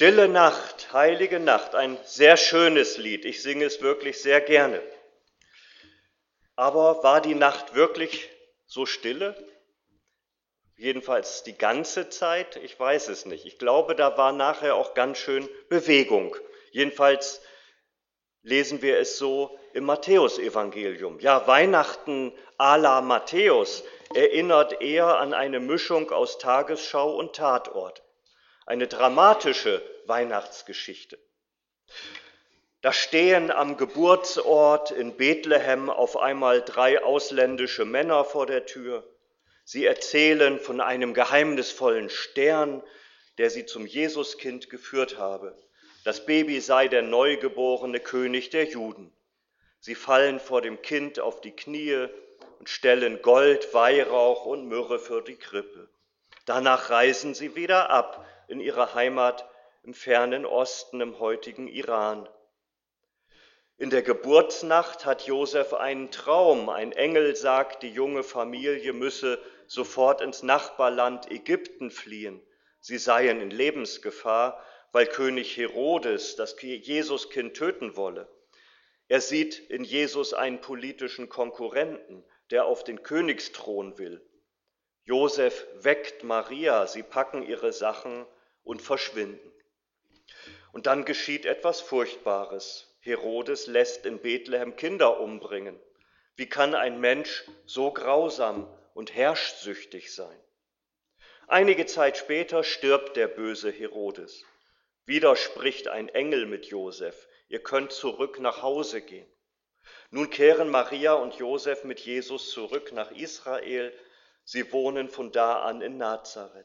Stille Nacht, heilige Nacht, ein sehr schönes Lied. Ich singe es wirklich sehr gerne. Aber war die Nacht wirklich so stille? Jedenfalls die ganze Zeit? Ich weiß es nicht. Ich glaube, da war nachher auch ganz schön Bewegung. Jedenfalls lesen wir es so im Matthäusevangelium. Ja, Weihnachten à la Matthäus erinnert eher an eine Mischung aus Tagesschau und Tatort. Eine dramatische Weihnachtsgeschichte. Da stehen am Geburtsort in Bethlehem auf einmal 3 ausländische Männer vor der Tür. Sie erzählen von einem geheimnisvollen Stern, der sie zum Jesuskind geführt habe. Das Baby sei der neugeborene König der Juden. Sie fallen vor dem Kind auf die Knie und stellen Gold, Weihrauch und Myrrhe für die Krippe. Danach reisen sie wieder ab in ihre Heimat im fernen Osten, im heutigen Iran. In der Geburtsnacht hat Josef einen Traum. Ein Engel sagt, die junge Familie müsse sofort ins Nachbarland Ägypten fliehen. Sie seien in Lebensgefahr, weil König Herodes das Jesuskind töten wolle. Er sieht in Jesus einen politischen Konkurrenten, der auf den Königsthron will. Josef weckt Maria, sie packen ihre Sachen und verschwinden. Und dann geschieht etwas Furchtbares. Herodes lässt in Bethlehem Kinder umbringen. Wie kann ein Mensch so grausam und herrschsüchtig sein? Einige Zeit später stirbt der böse Herodes. Wieder spricht ein Engel mit Josef: Ihr könnt zurück nach Hause gehen. Nun kehren Maria und Josef mit Jesus zurück nach Israel. Sie wohnen von da an in Nazareth.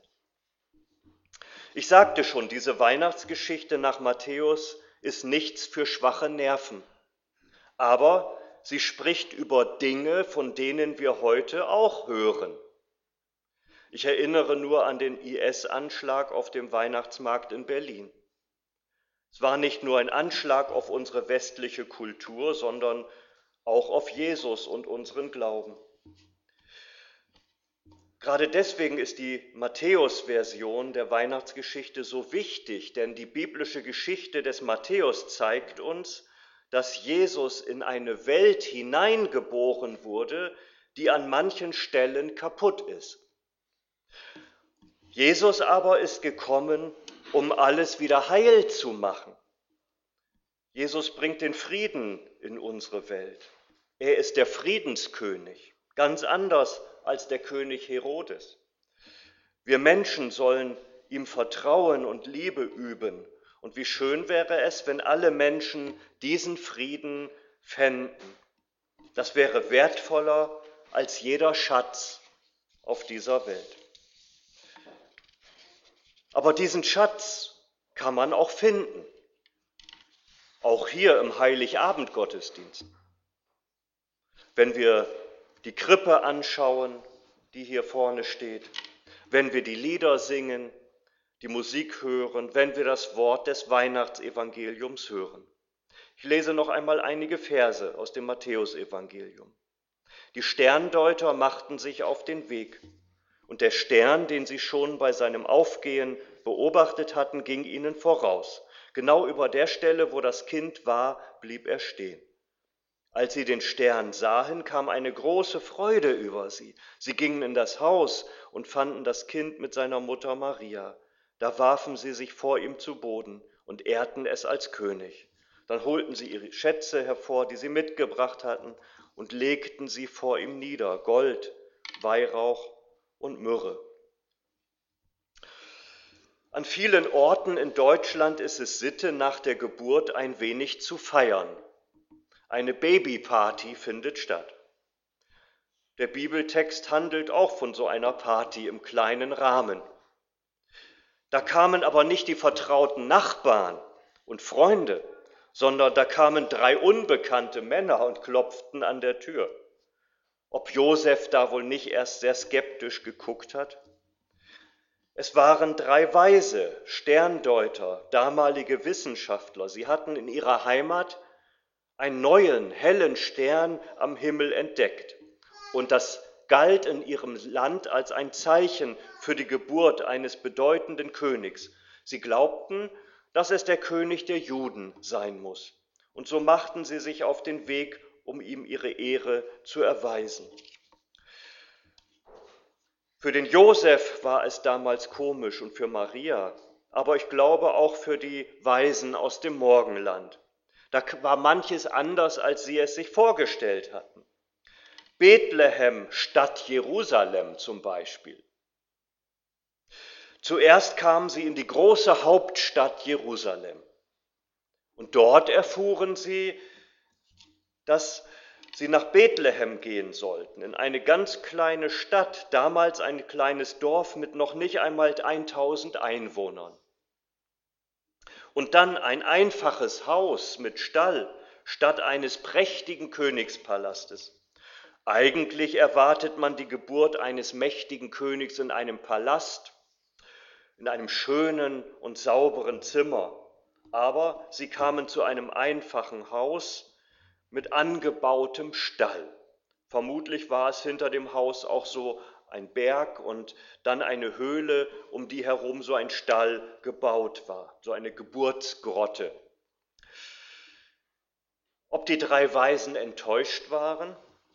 Ich sagte schon, diese Weihnachtsgeschichte nach Matthäus ist nichts für schwache Nerven. Aber sie spricht über Dinge, von denen wir heute auch hören. Ich erinnere nur an den IS-Anschlag auf dem Weihnachtsmarkt in Berlin. Es war nicht nur ein Anschlag auf unsere westliche Kultur, sondern auch auf Jesus und unseren Glauben. Gerade deswegen ist die Matthäus-Version der Weihnachtsgeschichte so wichtig, denn die biblische Geschichte des Matthäus zeigt uns, dass Jesus in eine Welt hineingeboren wurde, die an manchen Stellen kaputt ist. Jesus aber ist gekommen, um alles wieder heil zu machen. Jesus bringt den Frieden in unsere Welt. Er ist der Friedenskönig, ganz anders als der König Herodes. Wir Menschen sollen ihm vertrauen und Liebe üben. Und wie schön wäre es, wenn alle Menschen diesen Frieden fänden. Das wäre wertvoller als jeder Schatz auf dieser Welt. Aber diesen Schatz kann man auch finden. Auch hier im Heiligabend-Gottesdienst. Wenn wir die Krippe anschauen, die hier vorne steht, wenn wir die Lieder singen, die Musik hören, wenn wir das Wort des Weihnachtsevangeliums hören. Ich lese noch einmal einige Verse aus dem Matthäusevangelium. Die Sterndeuter machten sich auf den Weg, und der Stern, den sie schon bei seinem Aufgehen beobachtet hatten, ging ihnen voraus. Genau über der Stelle, wo das Kind war, blieb er stehen. Als sie den Stern sahen, kam eine große Freude über sie. Sie gingen in das Haus und fanden das Kind mit seiner Mutter Maria. Da warfen sie sich vor ihm zu Boden und ehrten es als König. Dann holten sie ihre Schätze hervor, die sie mitgebracht hatten, und legten sie vor ihm nieder: Gold, Weihrauch und Myrrhe. An vielen Orten in Deutschland ist es Sitte, nach der Geburt ein wenig zu feiern. Eine Babyparty findet statt. Der Bibeltext handelt auch von so einer Party im kleinen Rahmen. Da kamen aber nicht die vertrauten Nachbarn und Freunde, sondern da kamen 3 unbekannte Männer und klopften an der Tür. Ob Josef da wohl nicht erst sehr skeptisch geguckt hat? Es waren 3 Weise, Sterndeuter, damalige Wissenschaftler. Sie hatten in ihrer Heimat einen neuen, hellen Stern am Himmel entdeckt. Und das galt in ihrem Land als ein Zeichen für die Geburt eines bedeutenden Königs. Sie glaubten, dass es der König der Juden sein muss. Und so machten sie sich auf den Weg, um ihm ihre Ehre zu erweisen. Für den Josef war es damals komisch und für Maria, aber ich glaube auch für die Weisen aus dem Morgenland. Da war manches anders, als sie es sich vorgestellt hatten. Bethlehem statt Jerusalem zum Beispiel. Zuerst kamen sie in die große Hauptstadt Jerusalem. Und dort erfuhren sie, dass sie nach Bethlehem gehen sollten, in eine ganz kleine Stadt, damals ein kleines Dorf mit noch nicht einmal 1000 Einwohnern. Und dann ein einfaches Haus mit Stall statt eines prächtigen Königspalastes. Eigentlich erwartet man die Geburt eines mächtigen Königs in einem Palast, in einem schönen und sauberen Zimmer. Aber sie kamen zu einem einfachen Haus mit angebautem Stall. Vermutlich war es hinter dem Haus auch so ein Berg und dann eine Höhle, um die herum so ein Stall gebaut war, so eine Geburtsgrotte. Ob die 3 Weisen enttäuscht waren?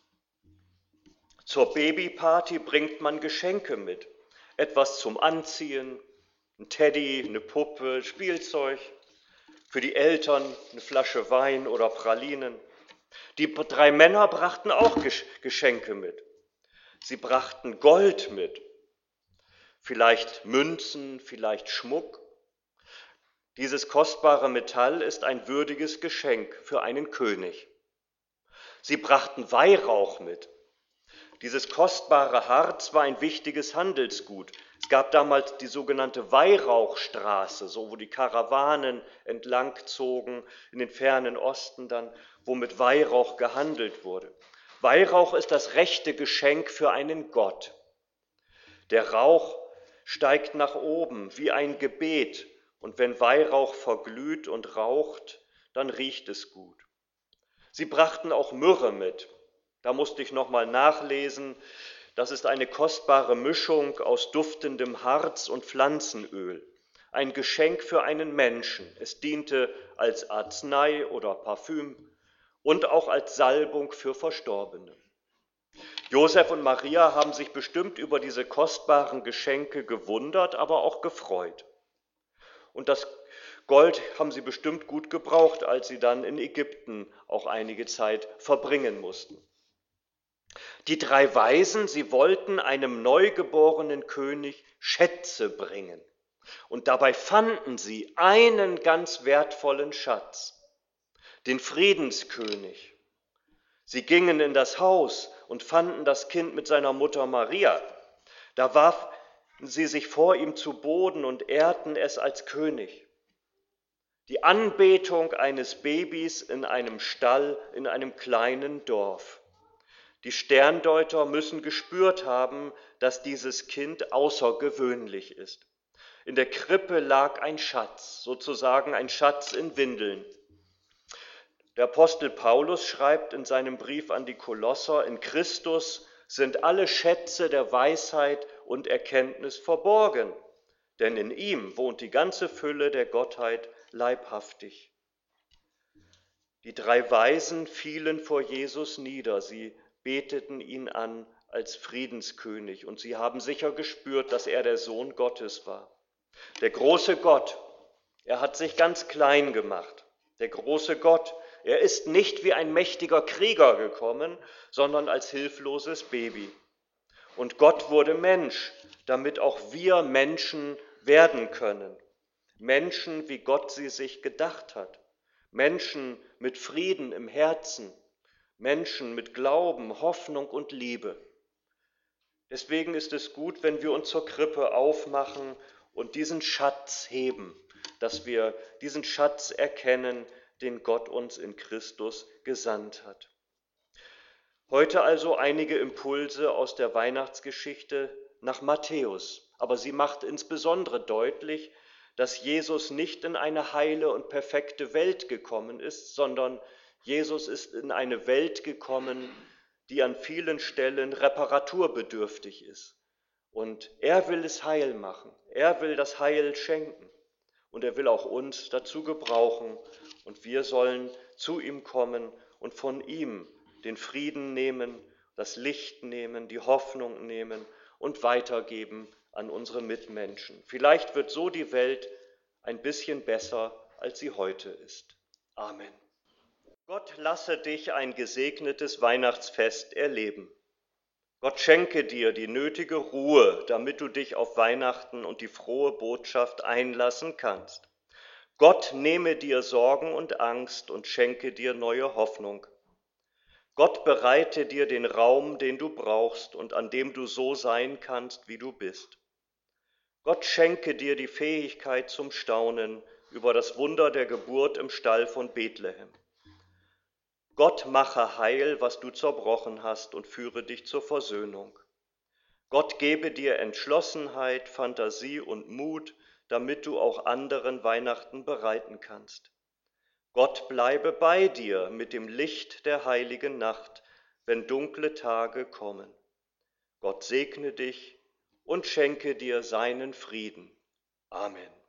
Zur Babyparty bringt man Geschenke mit, etwas zum Anziehen, ein Teddy, eine Puppe, Spielzeug, für die Eltern eine Flasche Wein oder Pralinen. Die 3 Männer brachten auch Geschenke mit. Sie brachten Gold mit, vielleicht Münzen, vielleicht Schmuck. Dieses kostbare Metall ist ein würdiges Geschenk für einen König. Sie brachten Weihrauch mit. Dieses kostbare Harz war ein wichtiges Handelsgut. Es gab damals die sogenannte Weihrauchstraße, so wo die Karawanen entlang zogen, in den fernen Osten dann, wo mit Weihrauch gehandelt wurde. Weihrauch ist das rechte Geschenk für einen Gott. Der Rauch steigt nach oben wie ein Gebet und wenn Weihrauch verglüht und raucht, dann riecht es gut. Sie brachten auch Myrrhe mit. Da musste ich nochmal nachlesen. Das ist eine kostbare Mischung aus duftendem Harz und Pflanzenöl. Ein Geschenk für einen Menschen. Es diente als Arznei oder Parfüm und auch als Salbung für Verstorbene. Josef und Maria haben sich bestimmt über diese kostbaren Geschenke gewundert, aber auch gefreut. Und das Gold haben sie bestimmt gut gebraucht, als sie dann in Ägypten auch einige Zeit verbringen mussten. Die 3 Weisen, sie wollten einem neugeborenen König Schätze bringen. Und dabei fanden sie einen ganz wertvollen Schatz, den Friedenskönig. Sie gingen in das Haus und fanden das Kind mit seiner Mutter Maria. Da warfen sie sich vor ihm zu Boden und ehrten es als König. Die Anbetung eines Babys in einem Stall in einem kleinen Dorf. Die Sterndeuter müssen gespürt haben, dass dieses Kind außergewöhnlich ist. In der Krippe lag ein Schatz, sozusagen ein Schatz in Windeln. Der Apostel Paulus schreibt in seinem Brief an die Kolosser, in Christus sind alle Schätze der Weisheit und Erkenntnis verborgen, denn in ihm wohnt die ganze Fülle der Gottheit leibhaftig. Die 3 Weisen fielen vor Jesus nieder, sie beteten ihn an als Friedenskönig und sie haben sicher gespürt, dass er der Sohn Gottes war. Der große Gott, er hat sich ganz klein gemacht. Der große Gott, er ist nicht wie ein mächtiger Krieger gekommen, sondern als hilfloses Baby. Und Gott wurde Mensch, damit auch wir Menschen werden können. Menschen, wie Gott sie sich gedacht hat. Menschen mit Frieden im Herzen. Menschen mit Glauben, Hoffnung und Liebe. Deswegen ist es gut, wenn wir uns zur Krippe aufmachen und diesen Schatz heben, dass wir diesen Schatz erkennen, den Gott uns in Christus gesandt hat. Heute also einige Impulse aus der Weihnachtsgeschichte nach Matthäus, aber sie macht insbesondere deutlich, dass Jesus nicht in eine heile und perfekte Welt gekommen ist, sondern Jesus ist in eine Welt gekommen, die an vielen Stellen reparaturbedürftig ist. Und er will es heil machen, er will das Heil schenken. und er will auch uns dazu gebrauchen. Und wir sollen zu ihm kommen und von ihm den Frieden nehmen, das Licht nehmen, die Hoffnung nehmen und weitergeben an unsere Mitmenschen. Vielleicht wird so die Welt ein bisschen besser, als sie heute ist. Amen. Gott lasse dich ein gesegnetes Weihnachtsfest erleben. Gott schenke dir die nötige Ruhe, damit du dich auf Weihnachten und die frohe Botschaft einlassen kannst. Gott nehme dir Sorgen und Angst und schenke dir neue Hoffnung. Gott bereite dir den Raum, den du brauchst und an dem du so sein kannst, wie du bist. Gott schenke dir die Fähigkeit zum Staunen über das Wunder der Geburt im Stall von Bethlehem. Gott mache heil, was du zerbrochen hast, und führe dich zur Versöhnung. Gott gebe dir Entschlossenheit, Fantasie und Mut, damit du auch anderen Weihnachten bereiten kannst. Gott bleibe bei dir mit dem Licht der heiligen Nacht, wenn dunkle Tage kommen. Gott segne dich und schenke dir seinen Frieden. Amen.